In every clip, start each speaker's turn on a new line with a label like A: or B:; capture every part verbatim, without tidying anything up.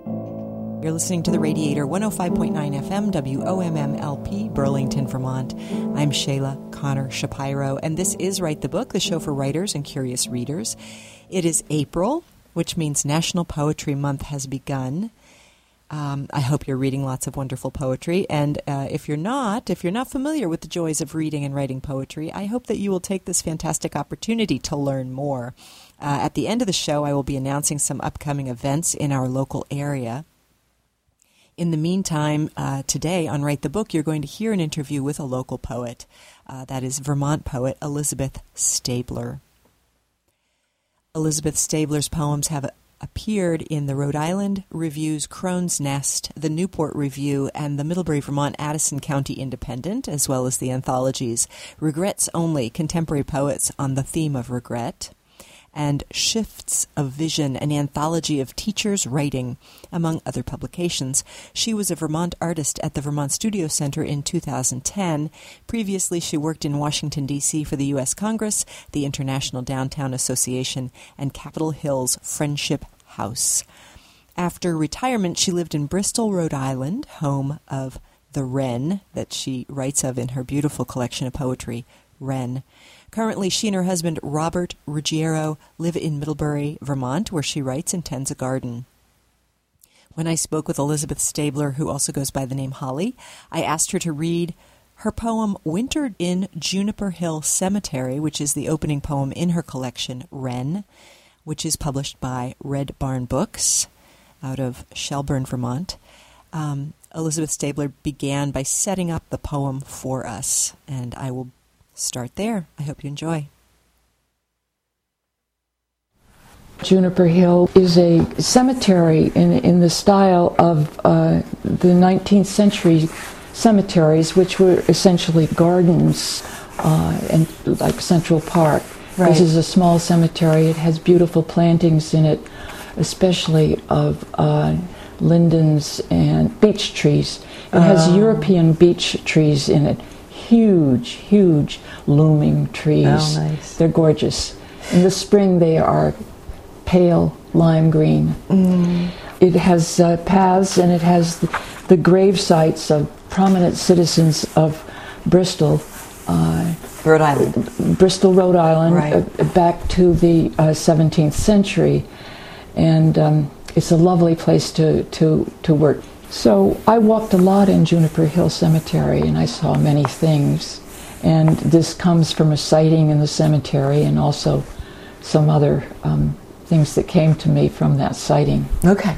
A: You're listening to The Radiator, one oh five point nine F M, W O M M L P, Burlington, Vermont. I'm Shayla Connor Shapiro, and this is Write the Book, the show for writers and curious readers. It is April, which means National Poetry Month has begun. Um, I hope you're reading lots of wonderful poetry, and uh, if you're not, if you're not familiar with the joys of reading and writing poetry, I hope that you will take this fantastic opportunity to learn more. Uh, at the end of the show, I will be announcing some upcoming events in our local area. In the meantime, uh, today on Write the Book, you're going to hear an interview with a local poet. Uh, that is Vermont poet Elizabeth Stabler. Elizabeth Stabler's poems have appeared in the Rhode Island Review's Crone's Nest, the Newport Review, and the Middlebury, Vermont Addison County Independent, as well as the anthologies Regrets Only, Contemporary Poets on the Theme of Regret, and Shifts of Vision, an anthology of teachers' writing, among other publications. She was a Vermont artist at the Vermont Studio Center in two thousand ten. Previously, she worked in Washington, D C for the U S Congress, the International Downtown Association, and Capitol Hill's Friendship House. After retirement, she lived in Bristol, Rhode Island, home of the Wren that she writes of in her beautiful collection of poetry, Wren. Currently, she and her husband, Robert Ruggiero, live in Middlebury, Vermont, where she writes and tends a garden. When I spoke with Elizabeth Stabler, who also goes by the name Holly, I asked her to read her poem Winter in Juniper Hill Cemetery, which is the opening poem in her collection, Wren, which is published by Red Barn Books out of Shelburne, Vermont. Um, Elizabeth Stabler began by setting up the poem for us, and I will start there. I hope you enjoy.
B: Juniper Hill is a cemetery in in the style of uh, the nineteenth century cemeteries, which were essentially gardens uh, and like Central Park. Right. This is a small cemetery. It has beautiful plantings in it, especially of uh, lindens and beech trees. It has um. European beech trees in it. Huge, huge looming trees.
A: Oh, nice.
B: They're gorgeous. In the spring, they are pale lime green. Mm. It has uh, paths, and it has the, the grave sites of prominent citizens of Bristol, uh,
A: Rhode Island.
B: Bristol, Rhode Island,
A: right.
B: uh, back to the uh, seventeenth century, and um, it's a lovely place to to to work. So I walked a lot in Juniper Hill Cemetery, and I saw many things. And this comes from a sighting in the cemetery and also some other um, things that came to me from that sighting.
A: Okay.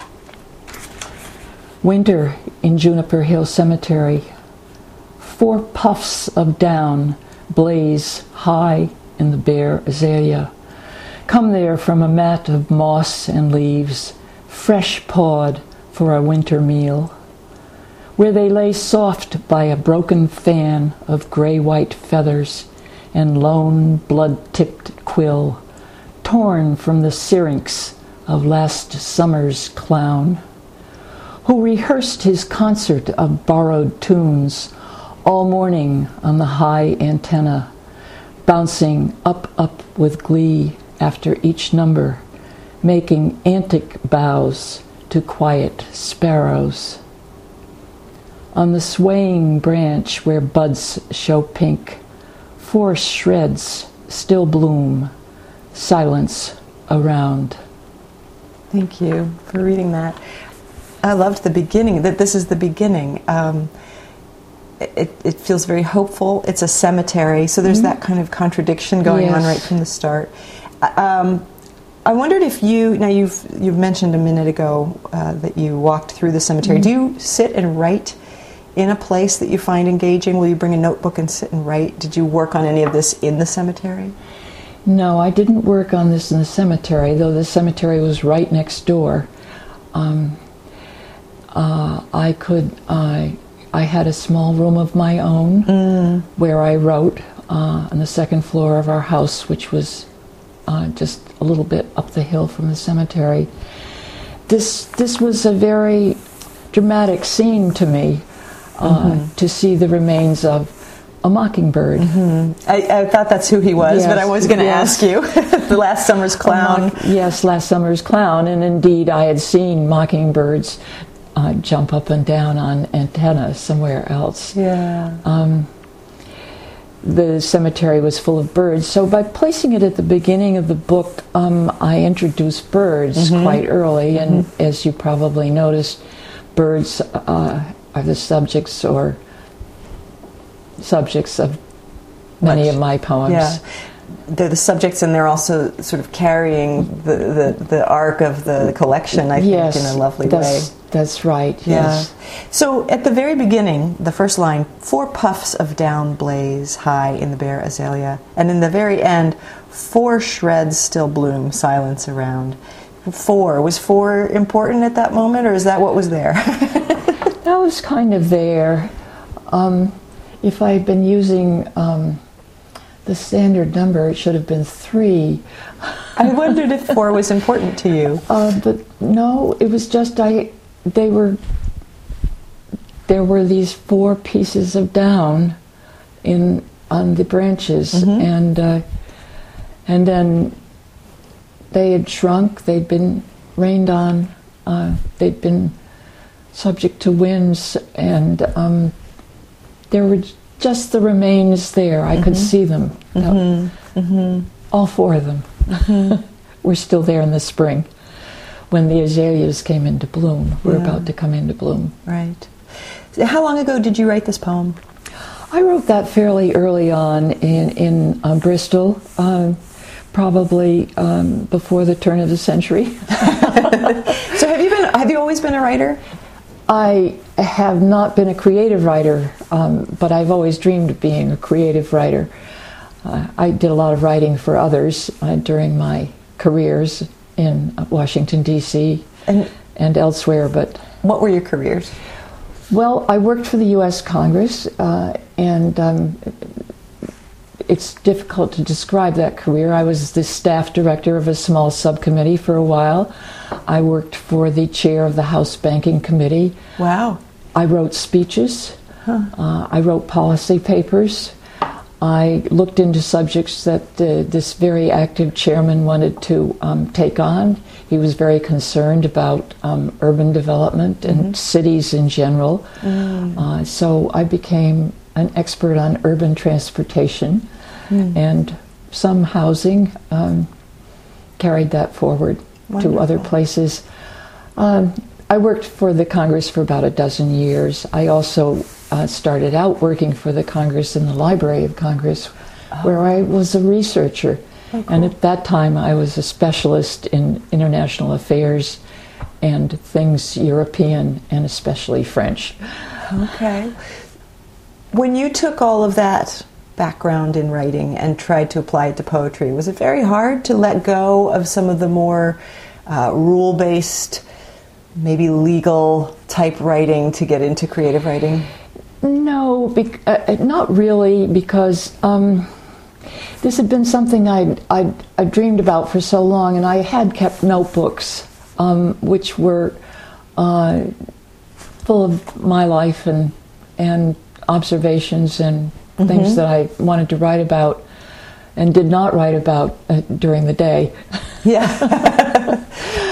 B: Winter in Juniper Hill Cemetery. Four puffs of down blaze high in the bare azalea. Come there from a mat of moss and leaves, fresh pawed for a winter meal, where they lay soft by a broken fan of gray-white feathers and lone blood-tipped quill, torn from the syrinx of last summer's clown, who rehearsed his concert of borrowed tunes all morning on the high antenna, bouncing up, up with glee after each number, making antic bows to quiet sparrows. On the swaying branch where buds show pink, four shreds still bloom, silence around.
C: Thank you for reading that. I loved the beginning, that this is the beginning. Um, it, it feels very hopeful. It's a cemetery, so there's mm-hmm. that kind of contradiction going
B: yes.
C: on right from the start. Um, I wondered if you, now you've you've mentioned a minute ago uh, that you walked through the cemetery. Mm-hmm. Do you sit and write in a place that you find engaging? Will you bring a notebook and sit and write? Did you work on any of this in the cemetery?
B: No, I didn't work on this in the cemetery, though the cemetery was right next door. Um, uh, I could, uh, I had a small room of my own mm. where I wrote uh, on the second floor of our house, which was uh, just a little bit up the hill from the cemetery. This this was a very dramatic scene to me, uh, mm-hmm. to see the remains of a mockingbird.
C: Mm-hmm. I, I thought that's who he was,
B: yes,
C: but I was going to
B: yes.
C: ask you. The Last Summer's Clown.
B: Mock, yes, Last Summer's Clown. And indeed, I had seen mockingbirds uh, jump up and down on antenna somewhere else.
C: Yeah.
B: Um, the cemetery was full of birds. So by placing it at the beginning of the book, um, I introduced birds mm-hmm. quite early. And mm-hmm. as you probably noticed, birds uh, are the subjects or subjects of many
C: Much.
B: of my poems.
C: Yeah. They're the subjects, and they're also sort of carrying the, the, the arc of the collection, I
B: yes,
C: think, in a lovely
B: that's,
C: way.
B: That's right,
C: yeah.
B: yes.
C: So at the very beginning, the first line, four puffs of down blaze high in the bare azalea. And in the very end, four shreds still bloom, silence around. Four. Was four important at that moment, or is that what was there?
B: That was kind of there. Um, if I had been using um, the standard number, it should have been three.
C: I wondered if four was important to you.
B: Uh, but no, it was just I. They were. There were these four pieces of down in on the branches, mm-hmm. and uh, and then they had shrunk. They'd been rained on. Uh, they'd been subject to winds, and um, there were just the remains there. I mm-hmm. could see them.
C: Mm-hmm. Mm-hmm.
B: All four of them mm-hmm. were still there in the spring when the azaleas came into bloom. We're yeah. about to come into bloom.
C: Right. How long ago did you write this poem?
B: I wrote that fairly early on in, in uh, Bristol, um, probably um, before the turn of the century.
C: So have you been? Have you always been a writer?
B: I have not been a creative writer, um, but I've always dreamed of being a creative writer. Uh, I did a lot of writing for others uh, during my careers in Washington, D C and, and elsewhere. But
C: what were your careers?
B: Well, I worked for the U S Congress, uh, and um, it's difficult to describe that career. I was the staff director of a small subcommittee for a while. I worked for the chair of the House Banking Committee.
C: Wow.
B: I wrote speeches.
C: Huh.
B: Uh, I wrote policy papers. I looked into subjects that uh, this very active chairman wanted to um, take on. He was very concerned about um, urban development and mm-hmm. cities in general. Mm. Uh, so I became an expert on urban transportation mm. and some housing, um, carried that forward Wonderful. To other places. Um, I worked for the Congress for about a dozen years. I also uh, started out working for the Congress in the Library of Congress, oh. where I was a researcher. Oh, cool. And at that time I was a specialist in international affairs and things European and especially French.
C: Okay. When you took all of that background in writing and tried to apply it to poetry, was it very hard to let go of some of the more uh, rule-based, maybe legal type writing to get into creative writing?
B: No, bec- uh, not really, because um, this had been something I'd, I'd, I'd dreamed about for so long, and I had kept notebooks um, which were uh, full of my life and and observations and mm-hmm. things that I wanted to write about and did not write about uh, during the day.
C: Yeah.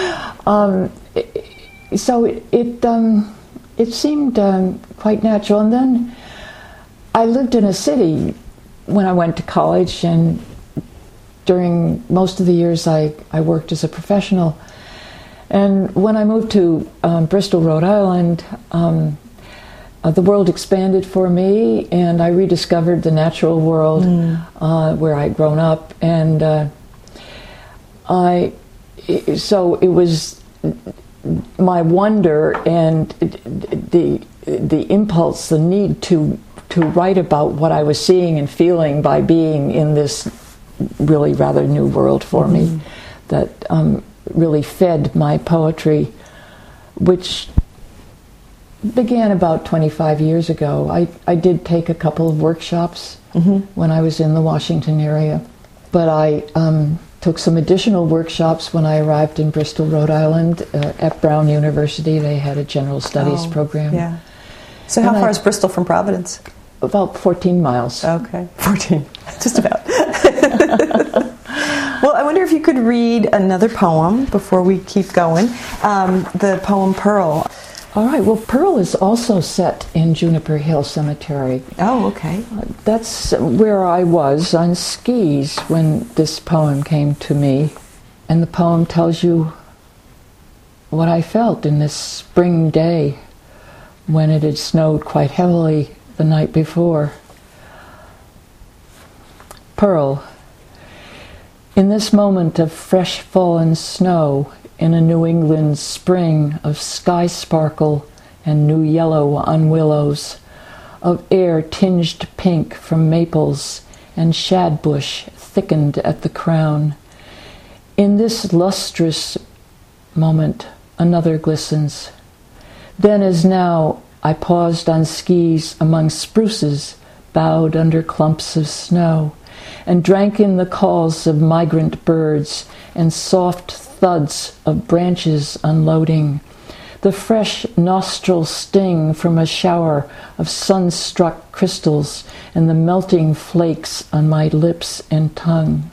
B: um, it, so it it, um, it seemed um, quite natural. And then I lived in a city when I went to college, and during most of the years I, I worked as a professional. And when I moved to um, Bristol, Rhode Island, um, uh, the world expanded for me, and I rediscovered the natural world mm. uh, where I'd grown up. And uh, I, so it was my wonder and the the impulse, the need to to write about what I was seeing and feeling by being in this really rather new world for mm-hmm. me, that um, really fed my poetry, which began about twenty-five years ago. I, I did take a couple of workshops mm-hmm. when I was in the Washington area, but I um, took some additional workshops when I arrived in Bristol, Rhode Island. Uh, at Brown University, they had a general studies
C: oh,
B: program.
C: Yeah. So how
B: and
C: far
B: I,
C: is Bristol from Providence?
B: About fourteen miles.
C: Okay, fourteen, just about. Well, I wonder if you could read another poem before we keep going. Um, the poem Pearl.
B: All right, well, Pearl is also set in Juniper Hill Cemetery.
C: Oh, okay.
B: Uh, that's where I was on skis when this poem came to me. And the poem tells you what I felt in this spring day when it had snowed quite heavily the night before. Pearl. In this moment of fresh fallen snow, in a New England spring of sky sparkle and new yellow on willows, of air tinged pink from maples and shadbush thickened at the crown, in this lustrous moment, another glistens. Then as now, I paused on skis among spruces bowed under clumps of snow, and drank in the calls of migrant birds and soft thuds of branches unloading, the fresh nostril sting from a shower of sun-struck crystals and the melting flakes on my lips and tongue.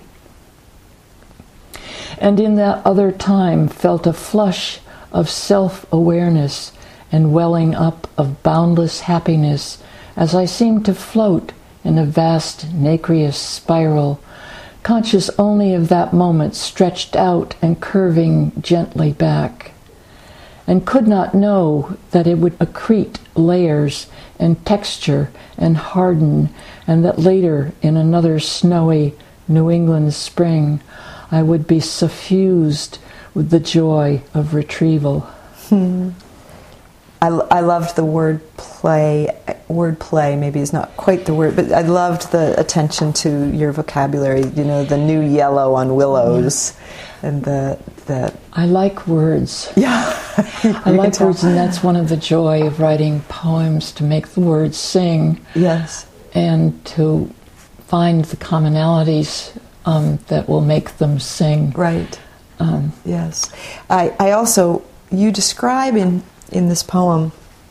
B: And in that other time felt a flush of self-awareness and welling up of boundless happiness as I seemed to float in a vast nacreous spiral, conscious only of that moment stretched out and curving gently back, and could not know that it would accrete layers and texture and harden, and that later in another snowy New England spring I would be suffused with the joy of retrieval.
C: Hmm. I, I loved the word play. Word play maybe is not quite the word, but I loved the attention to your vocabulary. You know, the new yellow on willows, and the the.
B: I like words.
C: Yeah,
B: I like words, and that's one of the joy of writing poems, to make the words sing.
C: Yes,
B: and to find the commonalities um, that will make them sing.
C: Right.
B: Um,
C: yes, I I also you describe in. in this poem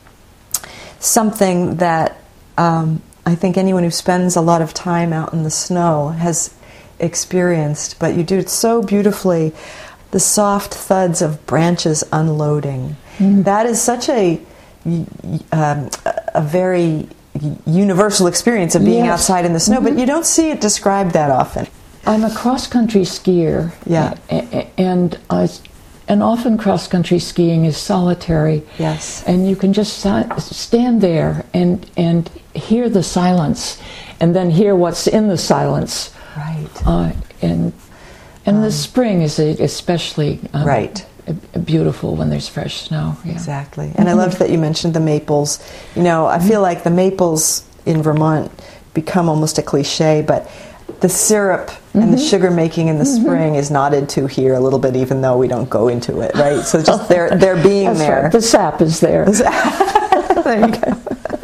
C: something that um, I think anyone who spends a lot of time out in the snow has experienced, but you do it so beautifully, the soft thuds of branches unloading. Mm. That is such a um, a very universal experience of being yes. outside in the snow, mm-hmm. but you don't see it described that often.
B: I'm a cross-country skier,
C: yeah,
B: and I And often cross-country skiing is solitary.
C: Yes.
B: And you can just stand there and and hear the silence, and then hear what's in the silence.
C: Right.
B: Uh, and and um, the spring is especially um,
C: right.
B: beautiful when there's fresh snow. Yeah.
C: Exactly. And I loved that you mentioned the maples. You know, I feel like the maples in Vermont become almost a cliche, but the syrup and mm-hmm. the sugar making in the mm-hmm. spring is nodded to here a little bit, even though we don't go into it, right? So just they're they're being
B: That's
C: there.
B: Right. The sap is there.
C: There you go.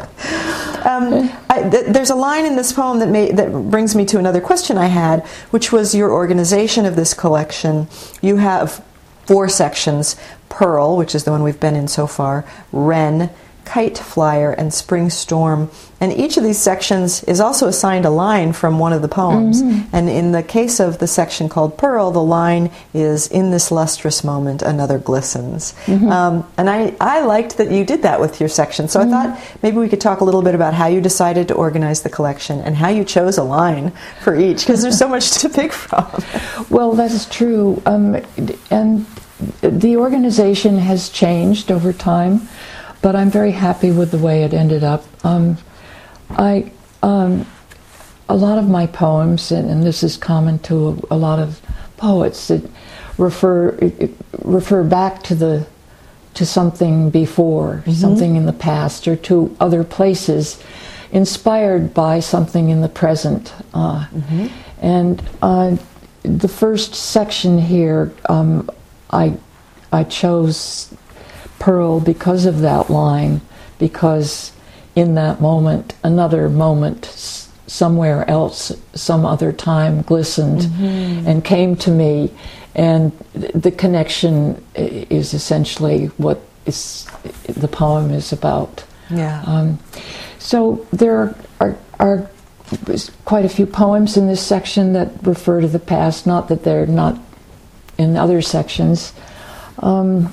C: Um, I, th- there's a line in this poem that may, that brings me to another question I had, which was your organization of this collection. You have four sections: Pearl, which is the one we've been in so far; Wren, Kite Flyer, and Spring Storm. And each of these sections is also assigned a line from one of the poems. Mm-hmm. And in the case of the section called Pearl, the line is, "In this lustrous moment, another glistens." Mm-hmm. Um, and I, I liked that you did that with your section. So mm-hmm. I thought maybe we could talk a little bit about how you decided to organize the collection and how you chose a line for each, because there's so much to pick from.
B: Well, that is true. Um, and the organization has changed over time, but I'm very happy with the way it ended up. Um, I, um, a lot of my poems, and, and this is common to a, a lot of poets, that refer it, refer back to the to something before, mm-hmm. something in the past, or to other places, inspired by something in the present. Uh, mm-hmm. And uh, the first section here, um, I I chose Pearl because of that line, because in that moment, another moment s- somewhere else, some other time glistened mm-hmm. and came to me, and th- the connection is essentially what is the poem is about.
C: Yeah.
B: Um, So there are, are quite a few poems in this section that refer to the past, not that they're not in other sections. Um,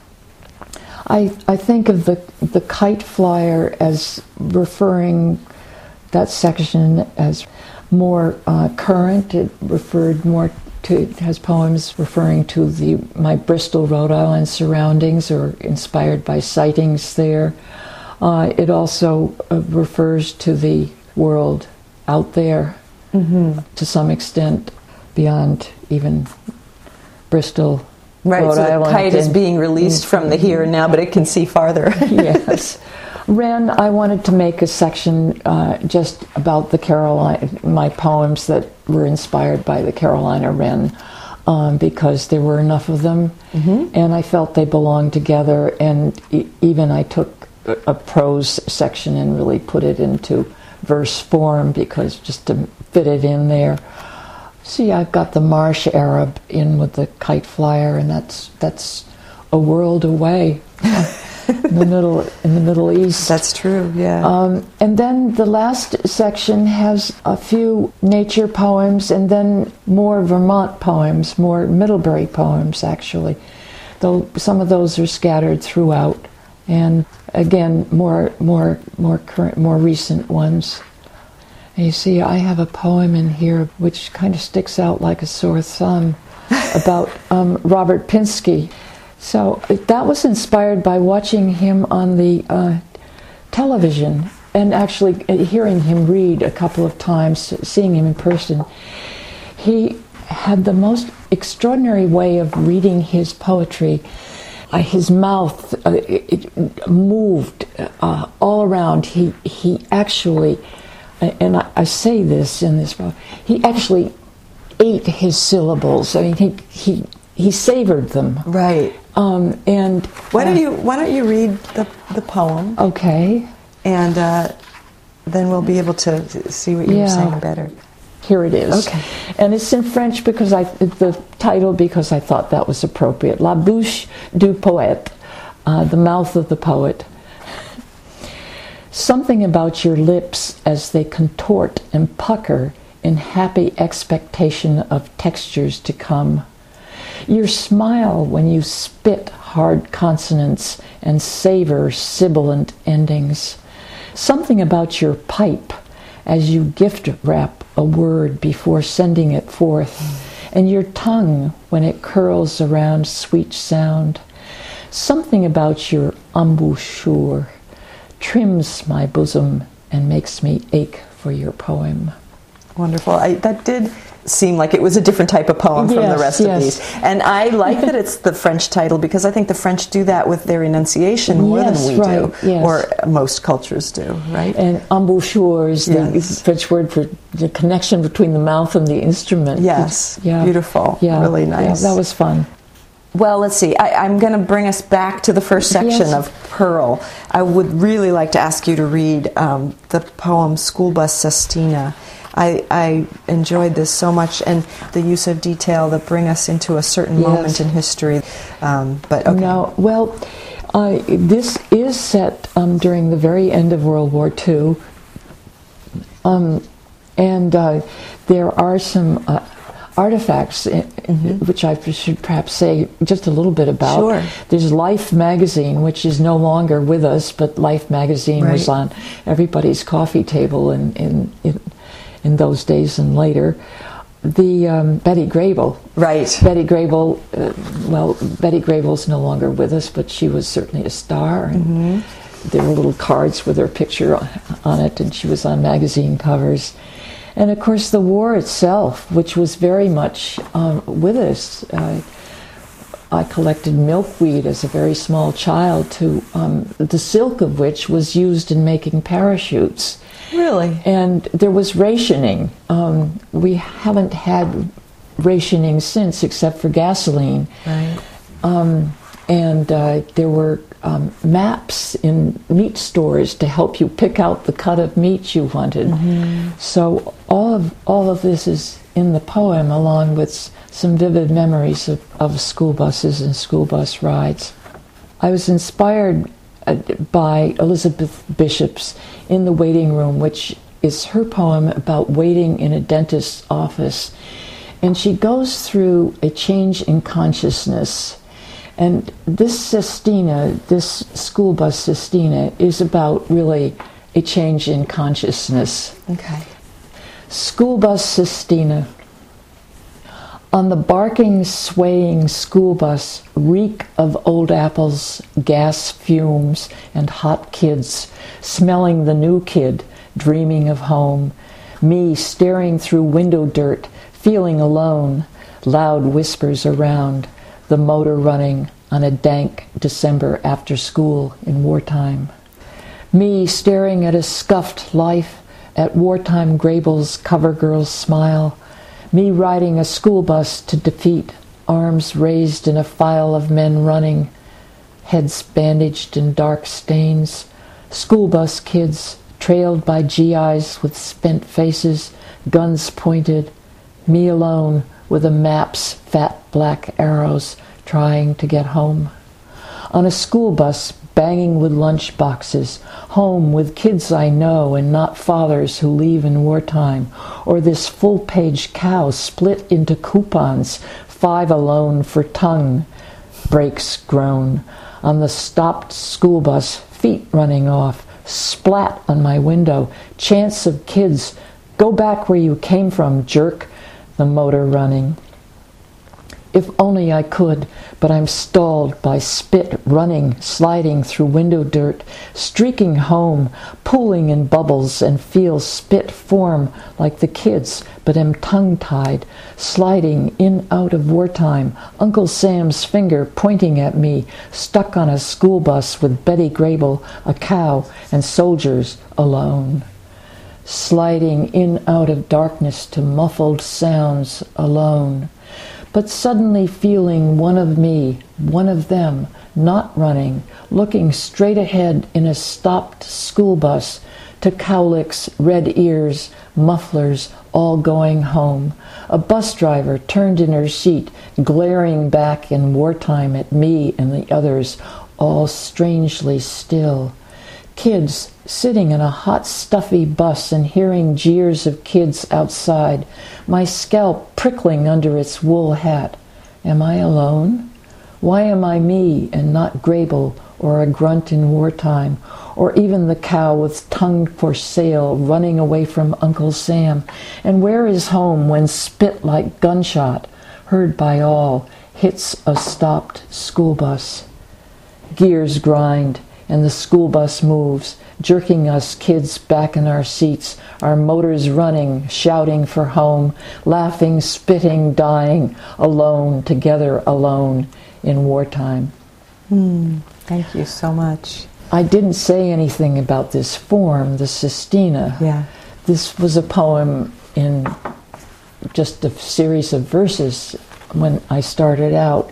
B: I, I think of the, the Kite Flyer as referring that section as more uh, current. It referred more to, it has poems referring to the my Bristol, Rhode Island surroundings or inspired by sightings there. Uh, it also uh, refers to the world out there, mm-hmm. to some extent beyond even Bristol,
C: right,
B: Rhode
C: so the
B: Island.
C: kite is being released from the here and now, but it can see farther.
B: Yes. Wren, I wanted to make a section uh, just about the Carolina, my poems that were inspired by the Carolina wren, um, because there were enough of them, mm-hmm. and I felt they belonged together, and e- even I took a, a prose section and really put it into verse form, because just to fit it in there. See, I've got the marsh Arab in with the Kite Flyer, and that's that's a world away in the middle in the Middle East.
C: That's true, yeah.
B: Um, and then the last section has a few nature poems, and then more Vermont poems, more Middlebury poems, actually. Though some of those are scattered throughout, and again, more more more current, more recent ones. And you see, I have a poem in here which kind of sticks out like a sore thumb about um, Robert Pinsky. So that was inspired by watching him on the uh, television and actually hearing him read a couple of times, seeing him in person. He had the most extraordinary way of reading his poetry. Uh, his mouth uh, it, it moved uh, all around. He he actually, and I, I say this in this poem, he actually ate his syllables. I mean, he he he savored them.
C: Right.
B: Um, and
C: why don't
B: uh,
C: you why don't you read the the poem?
B: Okay.
C: And uh, then we'll be able to see what you're
B: yeah.
C: saying better.
B: Here it is.
C: Okay.
B: And it's in French because I the title because I thought that was appropriate. La bouche du poète, uh, the mouth of the poet. Something about your lips as they contort and pucker in happy expectation of textures to come. Your smile when you spit hard consonants and savor sibilant endings. Something about your pipe as you gift wrap a word before sending it forth, and your tongue when it curls around sweet sound. Something about your embouchure trims my bosom and makes me ache for your poem.
C: Wonderful. I, that did seem like it was a different type of poem from
B: yes,
C: the rest
B: yes.
C: of these. And I like that it's the French title because I think the French do that with their enunciation more
B: yes,
C: than we
B: right,
C: do,
B: yes.
C: or most cultures do, right?
B: And embouchure is the
C: yes.
B: French word for the connection between the mouth and the instrument.
C: Yes,
B: yeah.
C: beautiful,
B: yeah.
C: really nice.
B: Yeah, that was fun.
C: Well, let's see. I, I'm going to bring us back to the first section
B: yes.
C: of Pearl. I would really like to ask you to read um, the poem School Bus Sestina. I, I enjoyed this so much, and the use of detail that bring us into a certain
B: yes.
C: moment in history. Um, but okay.
B: No, well, uh, this is set um, during the very end of World War Two, um, and uh, there are some uh, artifacts in, mm-hmm. which I should perhaps say just a little bit about.
C: Sure.
B: There's Life magazine, which is no longer with us, but Life magazine
C: right.
B: was on everybody's coffee table in in. in in those days and later. The um, Betty Grable.
C: Right.
B: Betty Grable, uh, well, Betty Grable's no longer with us, but she was certainly a star. And mm-hmm. there were little cards with her picture on, on it, and she was on magazine covers. And of course the war itself, which was very much um, with us. Uh, I collected milkweed as a very small child, to um, the silk of which was used in making parachutes.
C: Really?
B: And there was rationing. Um, we haven't had rationing since, except for gasoline.
C: Right.
B: Um, and uh, there were um, maps in meat stores to help you pick out the cut of meat you wanted. Mm-hmm. So all of all of this is in the poem, along with some vivid memories of, of school buses and school bus rides. I was inspired uh, by Elizabeth Bishop's In the Waiting Room, which is her poem about waiting in a dentist's office. And she goes through a change in consciousness. And this sestina, this school bus sestina, is about really a change in consciousness.
C: Okay.
B: School bus sestina. On the barking, swaying school bus, reek of old apples, gas fumes, and hot kids, smelling the new kid, dreaming of home. Me staring through window dirt, feeling alone, loud whispers around, the motor running on a dank December after school in wartime. Me staring at a scuffed life, at wartime Grable's cover girl's smile. Me riding a school bus to defeat, arms raised in a file of men running, heads bandaged in dark stains. School bus kids trailed by G Is with spent faces, guns pointed. Me alone with a map's fat black arrows trying to get home. On a school bus banging with lunch boxes, home with kids I know and not fathers who leave in wartime, or this full-page cow split into coupons, five alone for tongue, brakes groan. On the stopped school bus, feet running off, splat on my window, chants of kids, go back where you came from, jerk, the motor running. If only I could, but I'm stalled by spit running, sliding through window dirt, streaking home, pooling in bubbles, and feel spit form like the kids, but am tongue-tied, sliding in out of wartime, Uncle Sam's finger pointing at me, stuck on a school bus with Betty Grable, a cow, and soldiers alone. Sliding in out of darkness to muffled sounds alone. But suddenly feeling one of me, one of them, not running, looking straight ahead in a stopped school bus to cowlicks, red ears, mufflers, all going home. A bus driver turned in her seat, glaring back in wartime at me and the others, all strangely still. Kids sitting in a hot, stuffy bus and hearing jeers of kids outside, my scalp prickling under its wool hat. Am I alone? Why am I me and not Grable or a grunt in wartime, or even the cow with tongue for sale running away from Uncle Sam? And where is home when spit like gunshot, heard by all, hits a stopped school bus? Gears grind, and the school bus moves, jerking us kids back in our seats, our motors running, shouting for home, laughing, spitting, dying, alone, together alone in wartime.
C: Mm, thank you so much.
B: I didn't say anything about this form, the sestina.
C: Yeah.
B: This was a poem in just a series of verses when I started out.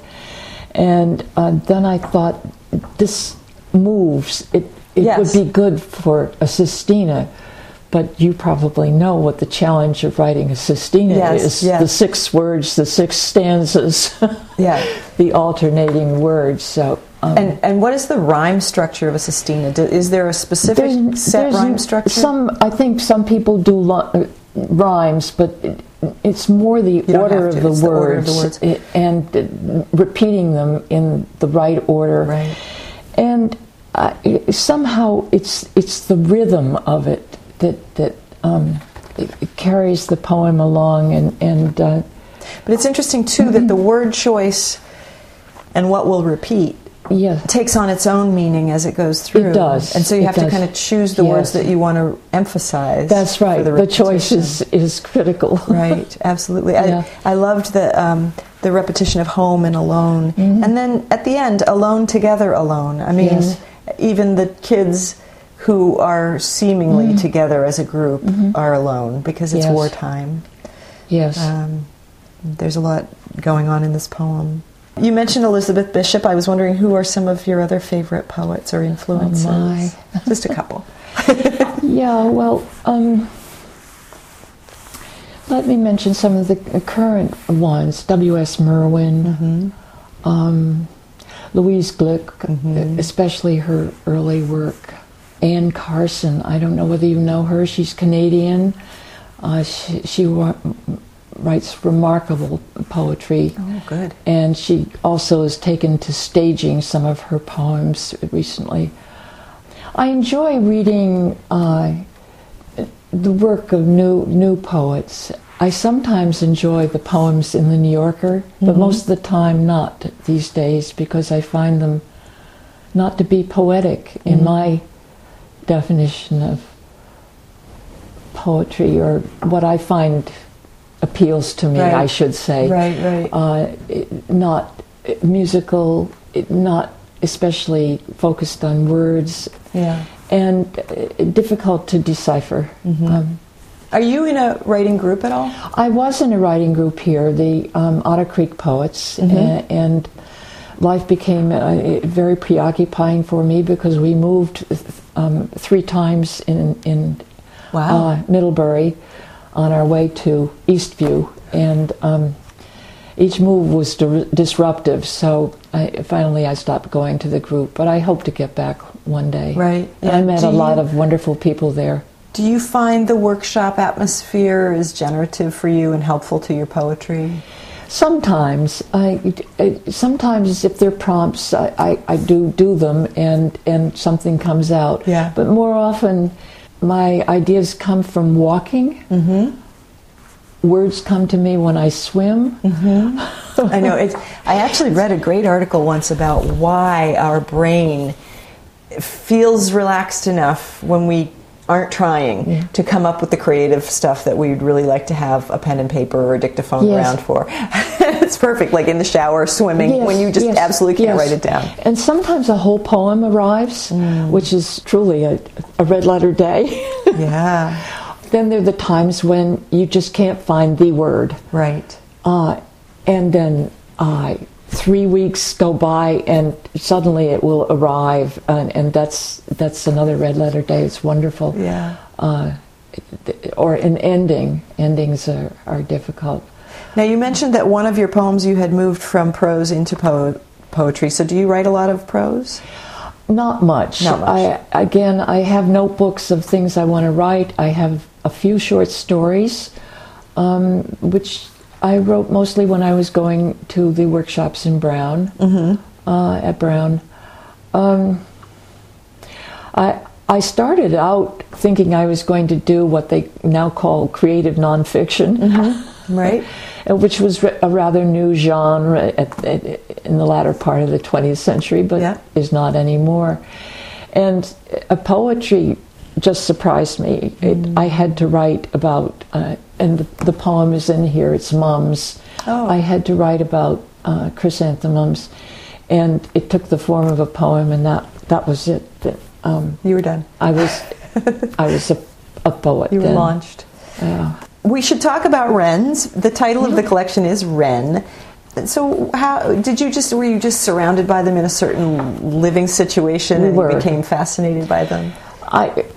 B: And uh, then I thought, this moves. It it
C: yes.
B: would be good for a sestina, but you probably know what the challenge of writing a sestina
C: yes,
B: is.
C: Yes.
B: The six words, the six stanzas,
C: yeah.
B: the alternating words. So, um,
C: and and what is the rhyme structure of a sestina? Do, is there a specific
B: there's,
C: set
B: there's
C: rhyme structure?
B: Some, I think some people do lo- rhymes, but it, it's more the order of, the
C: order of the words
B: it, and uh, repeating them in the right order.
C: Right.
B: And uh, it, somehow it's it's the rhythm of it that that um, it, it carries the poem along, and and. Uh,
C: but it's interesting too mm-hmm. that the word choice and what will repeat
B: yeah.
C: takes on its own meaning as it goes through.
B: It does,
C: and so you
B: it
C: have
B: does.
C: to kind of choose the
B: yes.
C: words that you want to emphasize.
B: That's right.
C: The,
B: the choice is, is critical.
C: Right. Absolutely.
B: Yeah.
C: I, I loved the. Um, the repetition of home and alone.
B: Mm-hmm.
C: And then at the end, alone together alone. I mean,
B: yes.
C: even the kids who are seemingly
B: mm-hmm.
C: together as a group mm-hmm. are alone because it's
B: yes.
C: wartime.
B: Yes.
C: Um, there's a lot going on in this poem. You mentioned Elizabeth Bishop. I was wondering who are some of your other favorite poets or influences?
B: Oh my.
C: Just a couple.
B: Yeah, well, um, let me mention some of the current ones. W S Merwin,
C: mm-hmm.
B: um, Louise Gluck,
C: Mm-hmm.
B: especially her early work. Anne Carson, I don't know whether you know her. She's Canadian. Uh, she she wa- writes remarkable poetry.
C: Oh, good.
B: And she also has taken to staging some of her poems recently. I enjoy reading uh, the work of new new poets. I sometimes enjoy the poems in the New Yorker, but
C: Mm-hmm.
B: most of the time not these days, because I find them not to be poetic in
C: Mm-hmm.
B: my definition of poetry, or what I find appeals to me,
C: Right.
B: I should say.
C: Right, right.
B: Uh, it- not musical, it, not especially focused on words,
C: Yeah.
B: and uh, difficult to decipher.
C: Mm-hmm.
B: Um,
C: Are you in a writing group at all?
B: I was in a writing group here, the um, Otter Creek Poets,
C: Mhm.
B: a- and life became uh, very preoccupying for me because we moved um, three times in, in
C: Wow.
B: uh, Middlebury on our way to Eastview, and um, each move was di- disruptive, so I, finally I stopped going to the group, but I hope to get back one day.
C: Right.
B: And I met
C: Do
B: a lot
C: you-
B: of wonderful people there.
C: Do you find the workshop atmosphere is generative for you and helpful to your poetry?
B: Sometimes, I, I- sometimes if they're prompts, I, I, I do do them, and, and something comes out.
C: Yeah.
B: But more often, my ideas come from walking.
C: Mm-hmm.
B: Words come to me when I swim.
C: Mm-hmm. I know. It's, I actually read a great article once about why our brain feels relaxed enough when we aren't trying
B: Yeah.
C: to come up with the creative stuff that we'd really like to have a pen and paper or a dictaphone
B: Yes.
C: around for. It's perfect, like in the shower, swimming,
B: Yes,
C: when you just
B: yes,
C: absolutely can't
B: yes.
C: write it down.
B: And sometimes a whole poem arrives,
C: Mm.
B: which is truly a, a red letter day.
C: Yeah,
B: Then there are the times when you just can't find the word.
C: right.
B: Uh, and then uh, three weeks go by, and suddenly it will arrive, and, and that's that's another red letter day. It's wonderful.
C: Yeah.
B: Uh, or an ending. Endings are, are difficult.
C: Now, you mentioned that one of your poems you had moved from prose into po- poetry. So do you write a lot of prose?
B: Not much.
C: Not much.
B: I, again, I have notebooks of things I want to write. I have a few short stories, um, which I wrote mostly when I was going to the workshops in Brown,
C: Mm-hmm.
B: uh, at Brown. Um, I I started out thinking I was going to do what they now call creative nonfiction,
C: Mm-hmm. Right.
B: uh, which was ra- a rather new genre at, at, in the latter part of the twentieth century, but
C: Yeah.
B: is not anymore. And uh, poetry just surprised me. It,
C: Mm.
B: I had to write about, uh, and the, the poem is in here, it's Mums.
C: Oh.
B: I had to write about uh, chrysanthemums, and it took the form of a poem, and that, that was it. That, um,
C: You were done.
B: I was I was a, a poet
C: You were
B: then.
C: launched.
B: Yeah.
C: We should talk about Wrens. The title of the collection is Wren. So, how did you just? Were you just surrounded by them in a certain living situation,
B: We
C: and
B: were.
C: you became fascinated by them?
B: I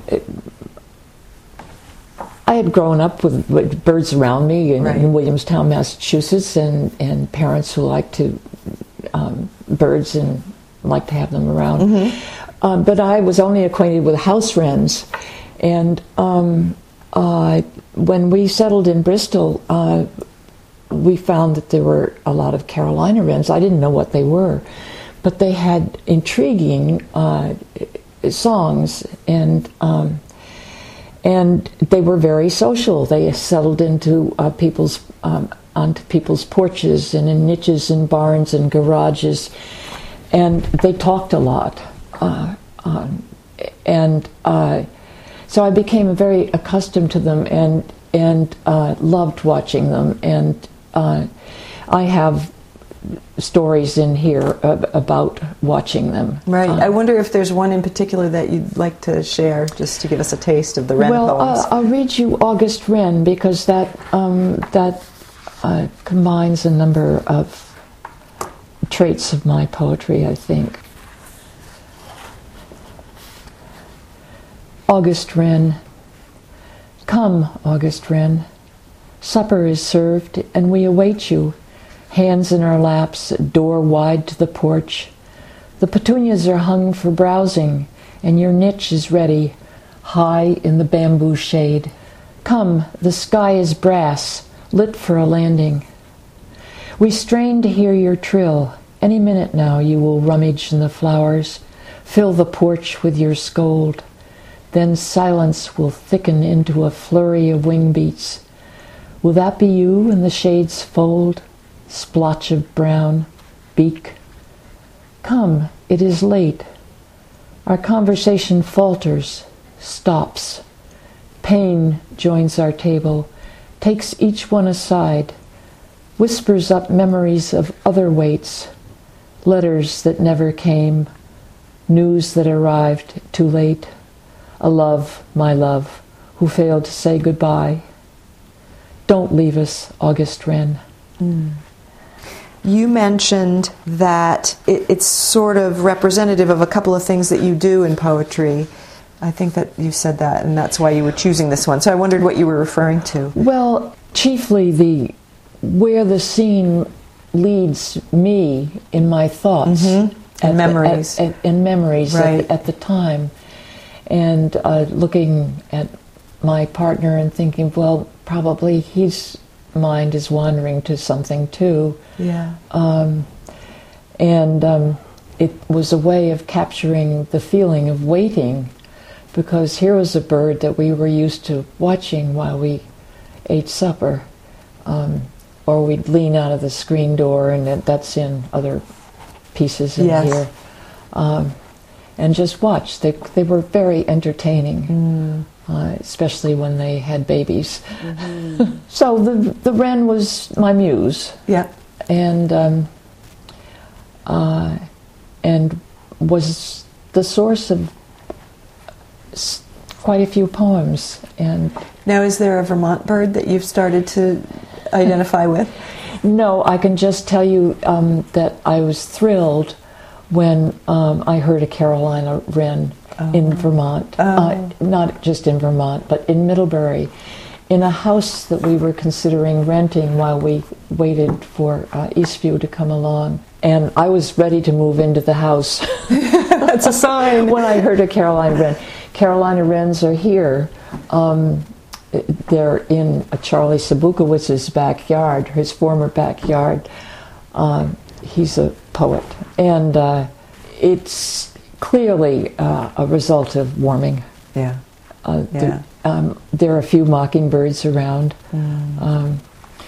B: I had grown up with, with birds around me in,
C: Right.
B: in Williamstown, Massachusetts, and, and parents who like to um, birds and like to have them around.
C: Mm-hmm.
B: Um, but I was only acquainted with house wrens, and um, uh, when we settled in Bristol, uh, we found that there were a lot of Carolina wrens. I didn't know what they were, but they had intriguing uh, songs, and um, and they were very social. They settled into uh, people's um, onto people's porches and in niches and barns and garages, and they talked a lot, uh, um, and uh, so I became very accustomed to them and and uh, loved watching them. And uh, I have stories in here ab- about watching them.
C: Right.
B: Uh,
C: I wonder if there's one in particular that you'd like to share, just to give us a taste of the Wren
B: well,
C: poems.
B: uh, I'll read you August Wren, because that um, that uh, combines a number of traits of my poetry, I think. August Wren. Come, August Wren. Supper is served, and we await you, hands in our laps, door wide to the porch. The petunias are hung for browsing, and your niche is ready, high in the bamboo shade. Come, the sky is brass, lit for a landing. We strain to hear your trill. Any minute now you will rummage in the flowers, fill the porch with your scold. Then silence will thicken into a flurry of wing beats. Will that be you in the shade's fold, splotch of brown, beak? Come, it is late. Our conversation falters, stops. Pain joins our table, takes each one aside, whispers up memories of other waits, letters that never came, news that arrived too late, a love, my love, who failed to say goodbye. Don't leave us, August Wren.
C: Mm. You mentioned that it, it's sort of representative of a couple of things that you do in poetry. I think that you said that, and that's why you were choosing this one. So I wondered what you were referring to.
B: Well, chiefly the where the scene leads me in my thoughts.
C: Mm-hmm. And memories.
B: The, at, at, in memories
C: right.
B: at, at the time. And uh, looking at my partner and thinking, well, probably his mind is wandering to something too.
C: Yeah.
B: Um, and um, it was a way of capturing the feeling of waiting, because here was a bird that we were used to watching while we ate supper, um, or we'd lean out of the screen door, and that, that's in other pieces in
C: yes.
B: here, um, and just watch. They they were very entertaining.
C: Mm.
B: Uh, especially when they had babies.
C: Mm-hmm.
B: So the the wren was my muse.
C: Yeah.
B: And um, uh, and was the source of s- quite a few poems. And
C: now, is there a Vermont bird that you've started to identify with?
B: No, I can just tell you um, that I was thrilled when um, I heard a Carolina wren oh. in Vermont.
C: Oh.
B: Uh, not just in Vermont, but in Middlebury, in a house that we were considering renting while we waited for uh, Eastview to come along. And I was ready to move into the house.
C: That's a sign.
B: When I heard a Carolina wren. Carolina wrens are here. Um, they're in Charlie Sabukowicz's backyard, his former backyard. Um, he's a poet. And uh, it's clearly uh, a result of warming.
C: Yeah.
B: Uh,
C: yeah.
B: The, um, there are a few mockingbirds around.
C: Mm.
B: Um,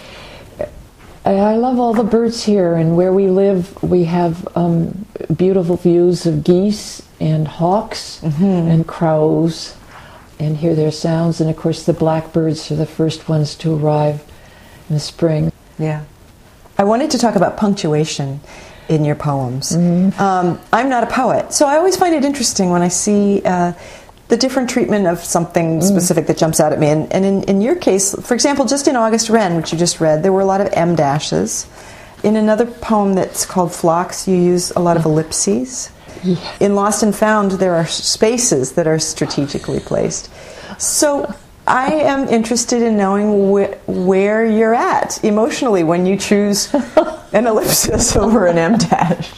B: I, I love all the birds here, and where we live we have um, beautiful views of geese and hawks
C: mm-hmm.
B: and crows, and hear their sounds, and of course the blackbirds are the first ones to arrive in the spring.
C: Yeah. I wanted to talk about punctuation in your poems.
B: Mm-hmm.
C: Um, I'm not a poet, so I always find it interesting when I see uh, the different treatment of something specific mm. that jumps out at me. And, and in, in your case, for example, just in August Wren, which you just read, there were a lot of em dashes. In another poem that's called Phlox, you use a lot of ellipses.
B: Yeah.
C: In Lost and Found, there are spaces that are strategically placed. So I am interested in knowing wh- where you're at emotionally when you choose an ellipsis over an em dash.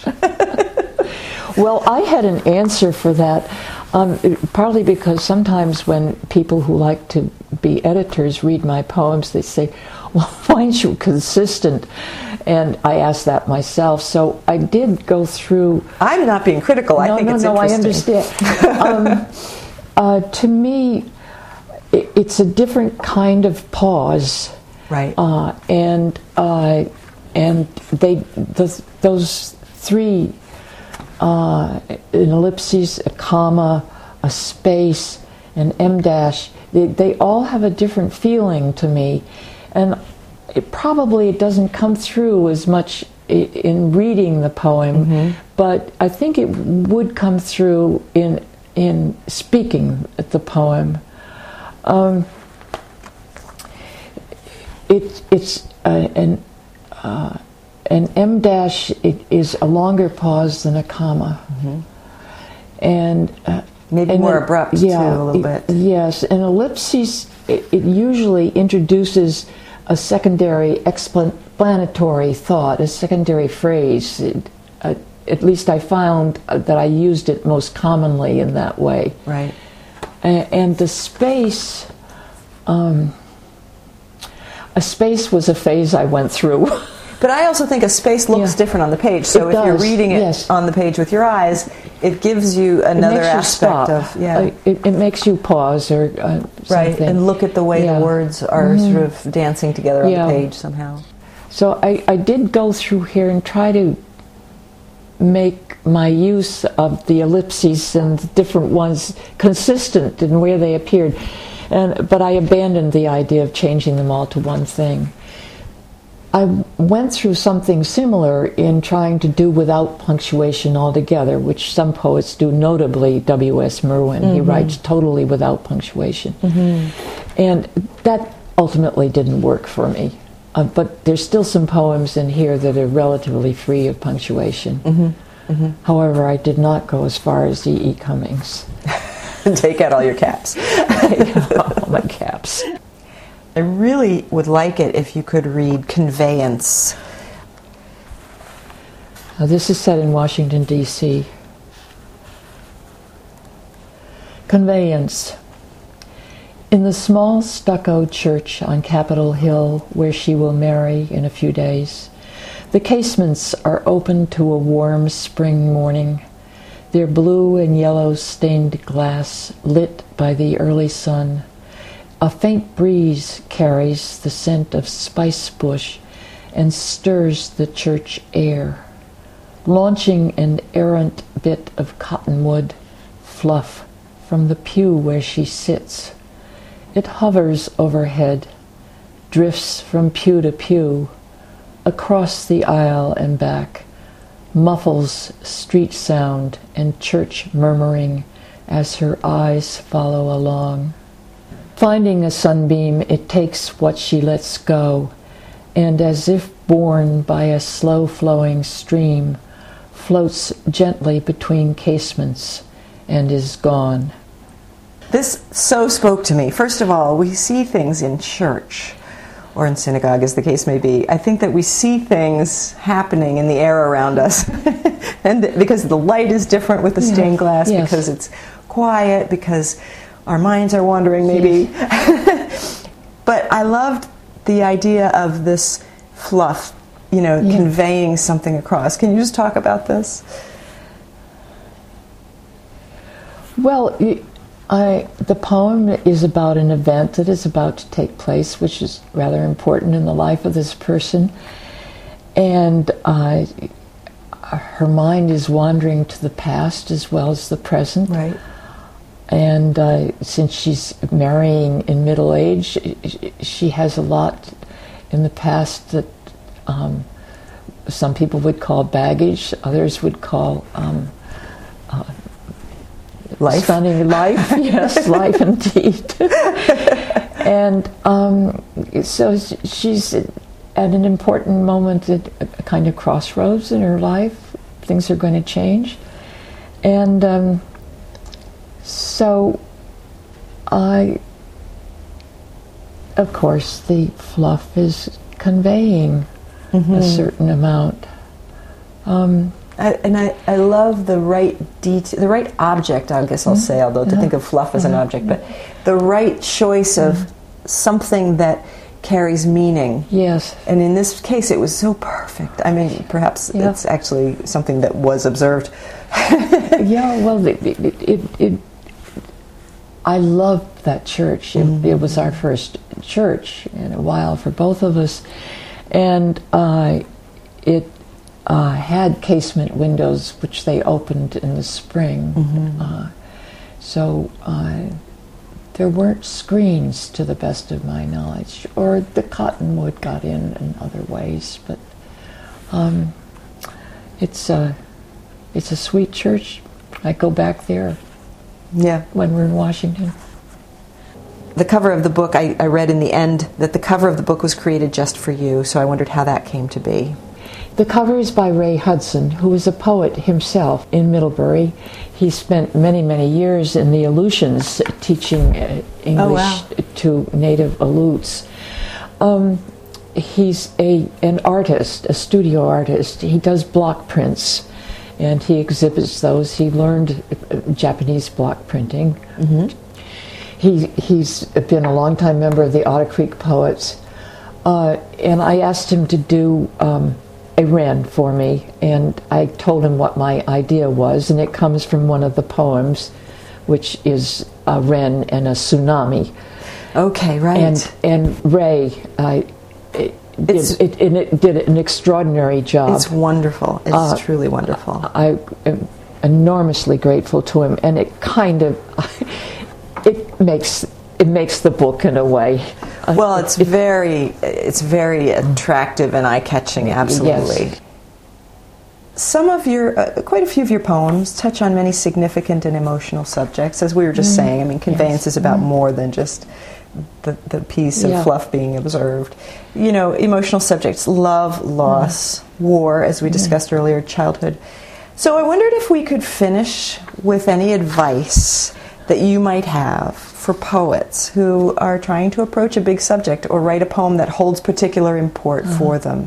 B: Well, I had an answer for that, um, partly because sometimes when people who like to be editors read my poems, they say, well, why aren't you consistent? And I asked that myself, so I did go through...
C: I'm not being critical, I
B: no,
C: think
B: no,
C: it's
B: no,
C: interesting.
B: I understand. um, uh, to me, it, it's a different kind of pause.
C: Right.
B: Uh, and uh, and they the, those three, uh, an ellipses, a comma, a space, an em dash, they, they all have a different feeling to me. And it probably it doesn't come through as much in reading the poem, mm-hmm. but I think it would come through in in speaking the poem. Um, it, it's uh, an uh, an em dash. It is a longer pause than a comma,
C: mm-hmm.
B: and uh,
C: maybe
B: and
C: more
B: it,
C: abrupt
B: yeah,
C: too, a little
B: it,
C: bit.
B: Yes, an ellipsis. It, it usually introduces a secondary explanatory thought, a secondary phrase, a, at least I found that I used it most commonly in that way.
C: Right.
B: And, and the space, um, a space was a phase I went through.
C: But I also think a space looks
B: Yeah.
C: different on the page. So
B: It
C: if you're
B: does,
C: reading it
B: yes.
C: on the page with your eyes, it gives you another
B: it makes you
C: aspect
B: stop.
C: of yeah.
B: Uh, it, it makes you pause or uh,
C: Right,
B: something.
C: and look at the way
B: Yeah.
C: the words are
B: Mhm.
C: sort of dancing together on
B: Yeah.
C: the page somehow.
B: So I, I did go through here and try to make my use of the ellipses and the different ones consistent in where they appeared. And, but I abandoned the idea of changing them all to one thing. I went through something similar in trying to do without punctuation altogether, which some poets do, notably W S Merwin. Mm-hmm. He writes totally without punctuation. Mm-hmm. And that ultimately didn't work for me. Uh, but there's still some poems in here that are relatively free of punctuation. Mm-hmm. Mm-hmm. However, I did not go as far as E E. Cummings.
C: Take out all your caps.
B: Take out all my caps.
C: I really would like it if you could read Conveyance.
B: Now, this is set in Washington, D C Conveyance. In the small stucco church on Capitol Hill, where she will marry in a few days, the casements are open to a warm spring morning, their blue and yellow stained glass lit by the early sun. A faint breeze carries the scent of spice bush and stirs the church air, launching an errant bit of cottonwood fluff from the pew where she sits. It hovers overhead, drifts from pew to pew, across the aisle and back, muffles street sound and church murmuring as her eyes follow along. Finding a sunbeam, it takes what she lets go, and as if borne by a slow-flowing stream, floats gently between casements and is gone.
C: This so spoke to me. First of all, we see things in church, or in synagogue, as the case may be. I think that we see things happening in the air around us, and th- because the light is different with the
B: Yeah.
C: stained glass,
B: Yes.
C: because it's quiet, because our minds are wandering, maybe. Yes. But I loved the idea of this fluff, you know,
B: Yeah.
C: conveying something across. Can you just talk about this?
B: Well, I, the poem is about an event that is about to take place, which is rather important in the life of this person. And uh, her mind is wandering to the past as well as the present.
C: Right.
B: And uh, since she's marrying in middle age, she has a lot in the past that um, some people would call baggage, others would call um, uh,
C: Life.
B: stunning life. Yes, life indeed. And um, so she's at an important moment, at a kind of crossroads in her life. Things are going to change. And um, so I, of course, the fluff is conveying mm-hmm. a certain amount. Um,
C: I, and I, I love the right detail, the right object, I guess I'll say, although to
B: mm-hmm.
C: think of fluff as
B: mm-hmm.
C: an object, but the right choice of mm-hmm. something that carries meaning.
B: Yes.
C: And in this case, it was so perfect. I mean, perhaps
B: yeah.
C: it's actually something that was observed.
B: Yeah, well, it, it, it, it I loved that church. It, mm-hmm. it was our first church in a while for both of us. And uh, it uh, had casement windows, which they opened in the spring. Mm-hmm. Uh, so uh, there weren't screens, to the best of my knowledge, or the cottonwood got in in other ways. But um, it's, a, it's a sweet church. I go back there.
C: Yeah,
B: when we're in Washington.
C: The cover of the book, I, I read in the end that the cover of the book was created just for you, so I wondered how that came to be.
B: The cover is by Ray Hudson, who is a poet himself in Middlebury. He spent many, many years in the Aleutians teaching uh, English
C: oh, wow.
B: to native Aleuts. Um, he's a an artist, a studio artist. He does block prints. and he exhibits those. He learned Japanese block printing.
C: Mm-hmm.
B: He, he's been a longtime member of the Otter Creek Poets, uh, and I asked him to do um, a wren for me, and I told him what my idea was, and it comes from one of the poems, which is a wren and a tsunami.
C: Okay, right.
B: And and Ray, uh, it, did, it, and it did an extraordinary job.
C: It's wonderful. It's uh, truly wonderful.
B: I am enormously grateful to him, and it kind of it makes it makes the book in a way.
C: Well, it's it, very it's very attractive and eye-catching. Absolutely.
B: Yes.
C: Some of your, uh, quite a few of your poems touch on many significant and emotional subjects, as we were just mm. saying. I mean, conveyance yes. is about mm. more than just the, the piece of yeah. fluff being observed. You know, emotional subjects, love, loss, mm. war, as we mm. discussed earlier, childhood. So I wondered if we could finish with any advice that you might have for poets who are trying to approach a big subject or write a poem that holds particular import mm. for them.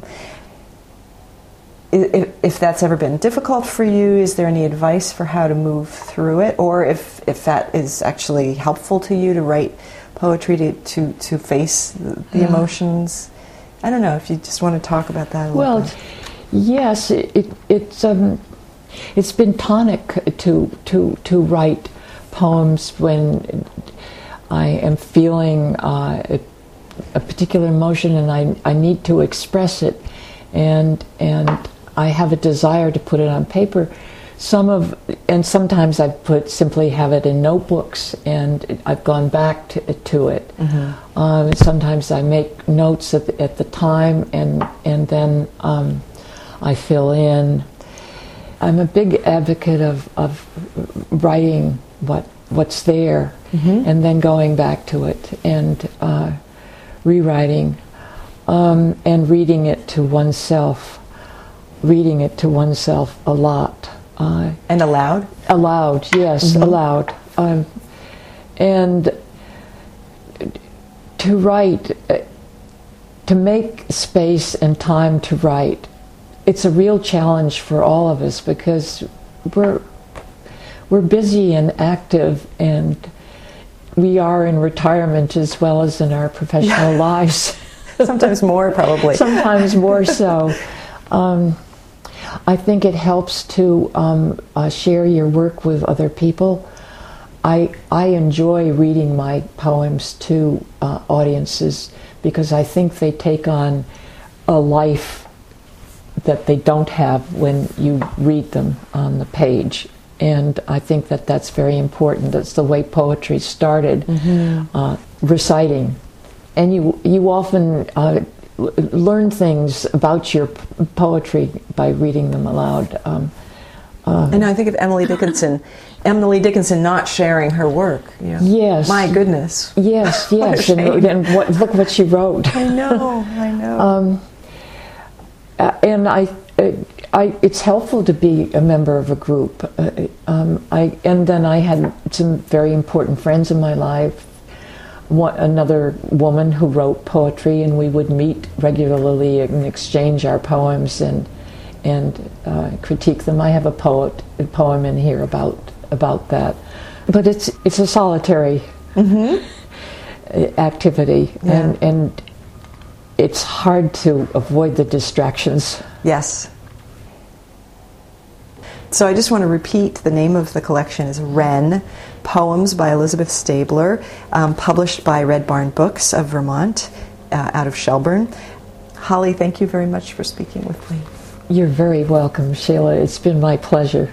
C: If, if that's ever been difficult for you, is there any advice for how to move through it? Or if, if that is actually helpful to you to write poetry to, to, to face the, the yeah. emotions? I don't know if you just want to talk about that a little
B: well,
C: bit.
B: Yes, it, it, it's, um, it's been tonic to, to, to write poems when I am feeling uh, a, a particular emotion and I, I need to express it. And, and I have a desire to put it on paper. Some of, and sometimes I've put simply have it in notebooks, and I've gone back to, to it. Mm-hmm. Um, sometimes I make notes at the, at the time, and and then um, I fill in. I'm a big advocate of of writing what what's there, mm-hmm. and then going back to it and uh, rewriting. Um, and reading it to oneself, reading it to oneself a lot. Uh,
C: and aloud?
B: Aloud, yes, mm-hmm. aloud. Um, and to write, uh, to make space and time to write, it's a real challenge for all of us because we're we're busy and active, and we are in retirement as well as in our professional yeah. lives.
C: Sometimes more, probably.
B: Sometimes more so. Um, I think it helps to um, uh, share your work with other people. I I enjoy reading my poems to uh, audiences because I think they take on a life that they don't have when you read them on the page. And I think that that's very important. That's the way poetry started, mm-hmm. uh, reciting. And you you often uh, learn things about your p- poetry by reading them aloud. Um, uh,
C: and I think of Emily Dickinson, Emily Dickinson not sharing her work. You know.
B: Yes.
C: My goodness.
B: Yes, yes. and and what, look what she wrote.
C: I know, I know.
B: um, uh, and I, uh, I, it's helpful to be a member of a group. Uh, um, I and then I had some very important friends in my life. One, another woman who wrote poetry, and we would meet regularly and exchange our poems and and uh, critique them. I have a poet a poem in here about about that, but it's it's a solitary mm-hmm. activity, yeah. and and it's hard to avoid the distractions.
C: Yes. So I just want to repeat, the name of the collection is Wren, Poems by Elizabeth Stabler, um, published by Red Barn Books of Vermont, uh, out of Shelburne. Holly, thank you very much for speaking with me.
B: You're very welcome, Sheila. It's been my pleasure.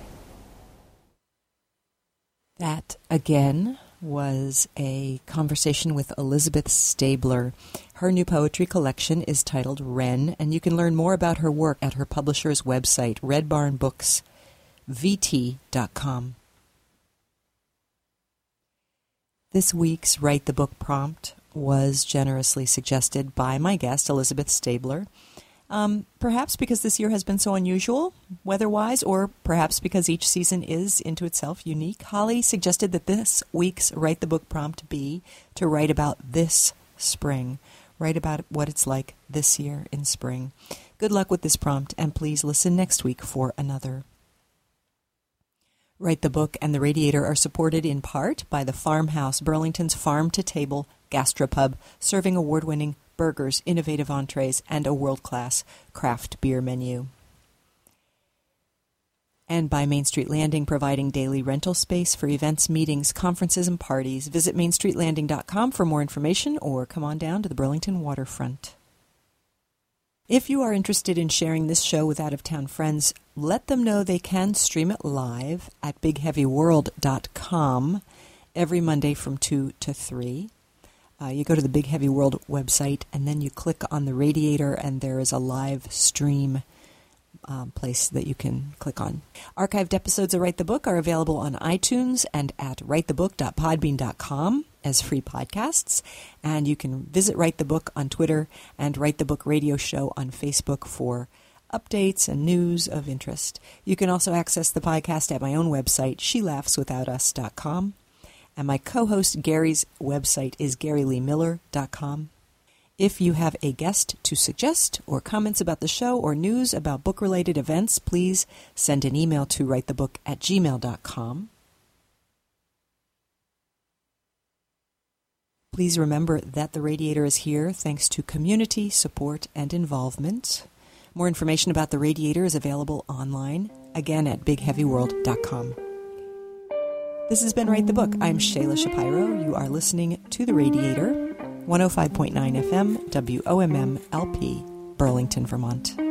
A: That, again, was a conversation with Elizabeth Stabler. Her new poetry collection is titled Wren, and you can learn more about her work at her publisher's website, red barn books v t dot com. This week's Write the Book prompt was generously suggested by my guest, Elizabeth Stabler. Um, perhaps because this year has been so unusual, weather-wise, or perhaps because each season is, into itself, unique. Holly suggested that this week's Write the Book prompt be to write about this spring. Write about what it's like this year in spring. Good luck with this prompt, and please listen next week for another. Write the Book and The Radiator are supported in part by the Farmhouse, Burlington's farm-to-table gastropub, serving award-winning burgers, innovative entrees, and a world-class craft beer menu. And by Main Street Landing, providing daily rental space for events, meetings, conferences, and parties. Visit main street landing dot com for more information or come on down to the Burlington waterfront. If you are interested in sharing this show with out-of-town friends, let them know they can stream it live at big heavy world dot com every Monday from two to three. Uh, you go to the Big Heavy World website, and then you click on the Radiator, and there is a live stream um, place that you can click on. Archived episodes of Write the Book are available on iTunes and at write the book dot podbean dot com as free podcasts. And you can visit Write the Book on Twitter and Write the Book Radio Show on Facebook for updates and news of interest. You can also access the podcast at my own website, she laughs without us dot com. And my co-host Gary's website is gary lee miller dot com. If you have a guest to suggest or comments about the show or news about book-related events, please send an email to write the book at gmail dot com. Please remember that The Radiator is here thanks to community support and involvement. More information about The Radiator is available online, again at big heavy world dot com. This has been Write the Book. I'm Shayla Shapiro. You are listening to The Radiator, one oh five point nine F M, W O M M L P, Burlington, Vermont.